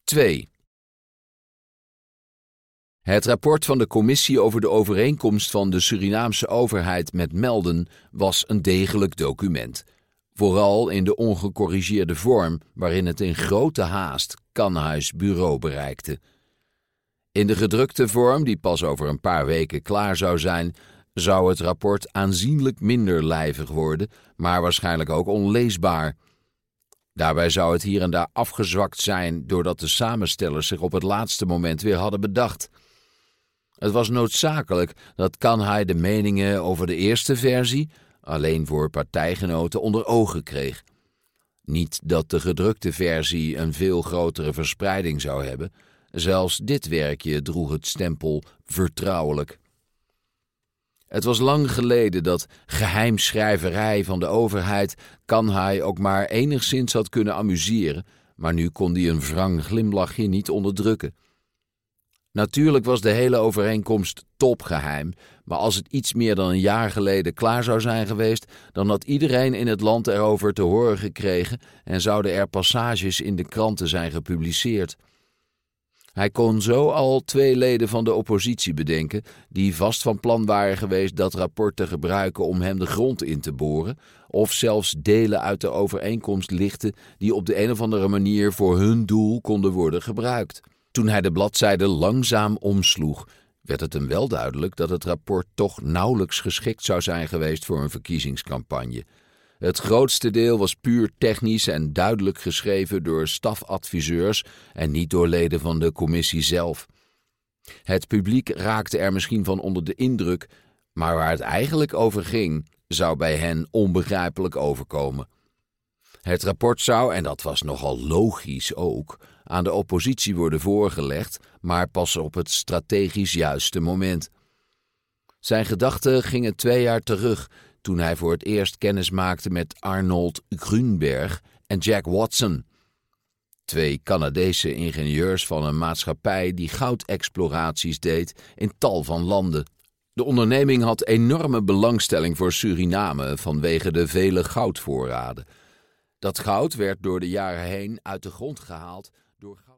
2. Het rapport van de commissie over de overeenkomst van de Surinaamse overheid met Melden was een degelijk document. Vooral in de ongecorrigeerde vorm waarin het in grote haast Kanhuis bureau bereikte. In de gedrukte vorm, die pas over een paar weken klaar zou zijn, zou het rapport aanzienlijk minder lijvig worden, maar waarschijnlijk ook onleesbaar. Daarbij zou het hier en daar afgezwakt zijn doordat de samenstellers zich op het laatste moment weer hadden bedacht. Het was noodzakelijk dat Kanhai de meningen over de eerste versie, alleen voor partijgenoten, onder ogen kreeg. Niet dat de gedrukte versie een veel grotere verspreiding zou hebben. Zelfs dit werkje droeg het stempel vertrouwelijk. Het was lang geleden dat geheimschrijverij van de overheid Kanhai ook maar enigszins had kunnen amuseren, maar nu kon hij een wrang glimlachje niet onderdrukken. Natuurlijk was de hele overeenkomst topgeheim, maar als het iets meer dan een jaar geleden klaar zou zijn geweest, dan had iedereen in het land erover te horen gekregen en zouden er passages in de kranten zijn gepubliceerd. Hij kon zo al 2 leden van de oppositie bedenken, die vast van plan waren geweest dat rapport te gebruiken om hem de grond in te boren, of zelfs delen uit de overeenkomst lichten die op de een of andere manier voor hun doel konden worden gebruikt. Toen hij de bladzijde langzaam omsloeg, werd het hem wel duidelijk dat het rapport toch nauwelijks geschikt zou zijn geweest voor een verkiezingscampagne. Het grootste deel was puur technisch en duidelijk geschreven door stafadviseurs en niet door leden van de commissie zelf. Het publiek raakte er misschien van onder de indruk, maar waar het eigenlijk over ging, zou bij hen onbegrijpelijk overkomen. Het rapport zou, en dat was nogal logisch ook, aan de oppositie worden voorgelegd, maar pas op het strategisch juiste moment. Zijn gedachten gingen 2 jaar terug, toen hij voor het eerst kennis maakte met Arnold Grunberg en Jack Watson. 2 Canadese ingenieurs van een maatschappij die goudexploraties deed in tal van landen. De onderneming had enorme belangstelling voor Suriname vanwege de vele goudvoorraden. Dat goud werd door de jaren heen uit de grond gehaald door